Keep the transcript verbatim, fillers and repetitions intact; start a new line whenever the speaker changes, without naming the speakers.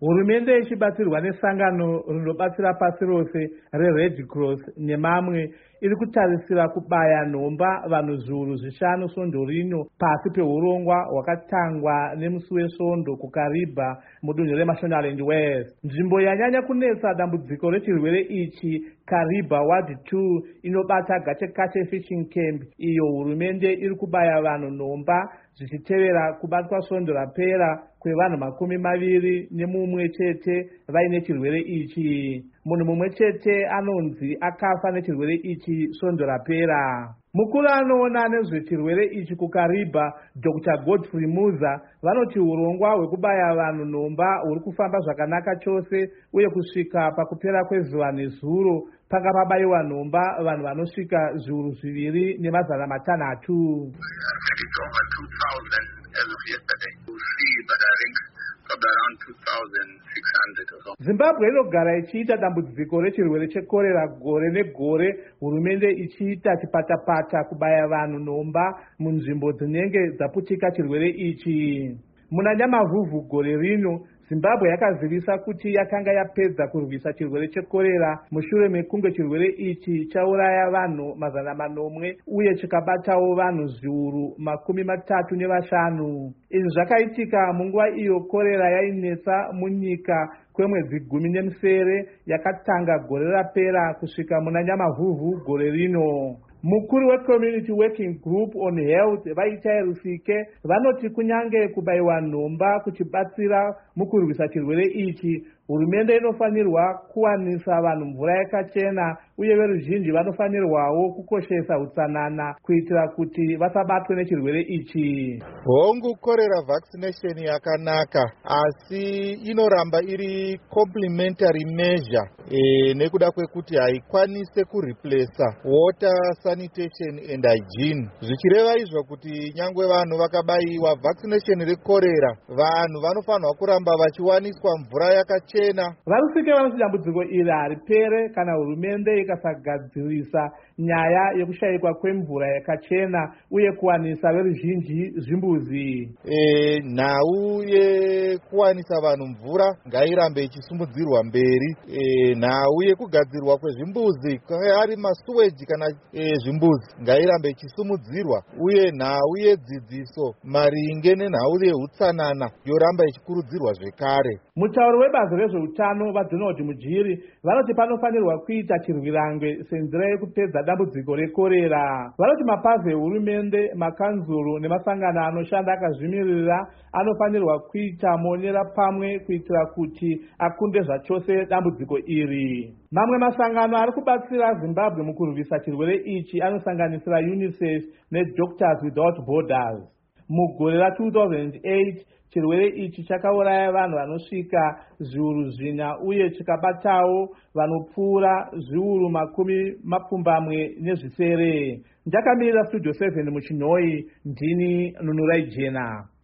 Hurumende ichibatsirwa nesangano rinobatsira pasi rose reRed Cross nemamwe iri kutarisira kubaya nhomba vanhu zviuru zvishanu svondo rino pasi peurongwa hwakatangwa nemusi wesvondo kuKariba mudunhu reMashonaland West. Nzvimbo yanyanya kunetsa dambudziko rechirwere ichi Kariba Ward two inobata Gachekache Fishing Camp, iyo hurumende iri kubaya vanhu nhomba zvichitevera kubatwa svondo rapera kwevanhu makumi maviri nemumwe chete vaine chirwere ichi. Munhu mumwe chete anonzi akafa nechirwere ichi svondo rapera. Mukuru anoona nezvechirwere ichi kuKariba, Doctor Godfrey Muza, vanoti urongwa hwekubaya vanhu nhomba huri kufamba zvakanaka chose uye kusvika pakupera kwezuva nezuro panga pabayiwa nhomba vanhu vanosvika zviuru zviviri nemazana matanhatu. Zimbabwe inogara ichiita dambudziko rechirwere chekorera gore negore, hurumende ichiita chipatapata kubaya vanhu nhomba munzvimbo dzinenge dzaputika chirwere ichi. Muna Nyamavhuvhu gore rino, Zimbabwe yakazivisa kuti yakanga yapedza kurwisa chirwere chekorera mushure mekunge chirwere ichi chauraya vanhu mazana manomwe uye chikabatawo vanhu zviuru makumi matatu nevashanu. Izvi zvakaitika munguva iyo korera yainetsa munyika kwemwedzi gumi nemusere yakatanga gore rapera kusvika muna Nyamavhuvhu gore rino. Mukuru weCommunity Working Group on Health Vaitai Rusike vanoti kunyange kubayiwa nhomba kuchibatsira mukurwisa chirwere ichi, hurumende inofanirwa kuwanisa vanhu mvura yakachena uye veruzhinji vanofanirwawo kukoshesa utsanana kuitira kuti vasabatwe nechirwere ichi.
Hongu korera vaccination yakanaka asi inoramba iri complementary measure e, nekuda kwekuti haikwanise kureplace water sanitation and hygiene. Zvichireva izvo kuti nyangwe vanhu vakabayiwa vaccination rekorera, vanhu vanofanirwa kuramba vachiwaniswa mvura yakachena.
Varusike vanoti dambudziko iri haripere kana hurumende ikasagadzirisa nyaya yekushayikwa kwemvura yakachena uye kuwanisa veruzhinji zvimbuzi.
E, nhau yekuwanisa vanhu mvura ngairambe ichisumudzirwa mberi. E, nhau yekugadzirwa kwezvimbuzi ari masuweji kana e, zvimbuzi ngairambe ichisumudzirwa, uye nhau yedzidziso maringe nenhau yeutsanana yoramba ichikurudzirwa zvekare.
Mutauri webazi rezveutano vaDonald Mujiri vanoti panofanirwa kuita chirwirangwe senzira yekupedza dambudziko rekorera. Vanoti mapazi ehurumende, makanzuru nemasangano anoshanda akazvimirira anofanirwa kuita monera pamwe kuitira kuti akunde zvachose dambudziko iri. Mamwe masangano ari kubatsira Zimbabwe mukurwisa chirwere ichi anosanganisira UNICEF neDoctors Without Borders. Mugore ra two thousand eight chirwere ichi chakauraya vanhu vanosvika zviuru zvina uye chikabatawo vanopfuura zviuru makumi mapfumbamwe nezvisere. Ndakamirira Studio seven muChinoi, ndini Nunurai Jena.